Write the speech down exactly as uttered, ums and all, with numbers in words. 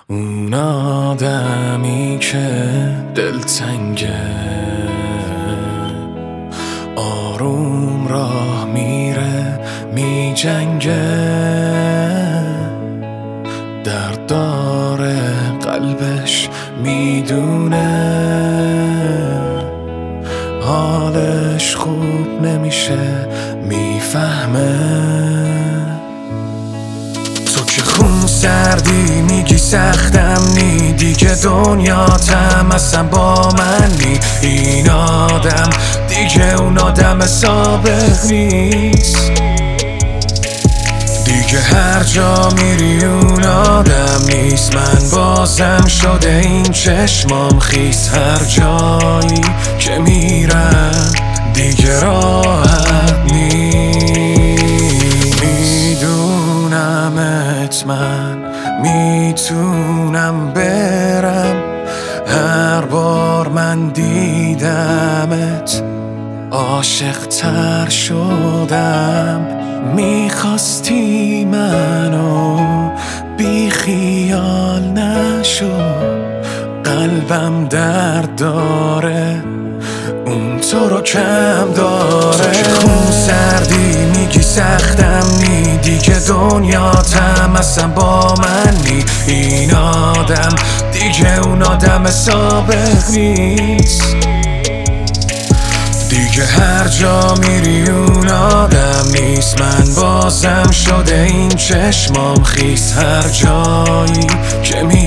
اون آدمی که دلتنگه آروم راه میره می جنگه، درد داره قلبش میدونه، حالش خوب نمیشه میفهمه. تو که خون سردی میگی سختم نی، دیگه دنیا تم اصلا با من نی. این آدم دیگه اون آدم سابق نیست، دیگه هر جا میری اون آدم نیست. من بازم شده این چشمام خیس، هر جایی که میرم دیگه راحت نیست. میدونمت من میتونم برم، هر بار من دیدمت عاشق تر شدم. میخواستی منو بی خیال نشو، قلبم درد داره اون تو رو کم داره. تو خون سردی میگی سختم نی، دیگه دنیا تم اصلا با من نی. این آدم دیگه اون آدم سابق نیست، دیگه هر جا میری اون آدم نیست. من بازم شده این چشمام خیس، هر جایی که می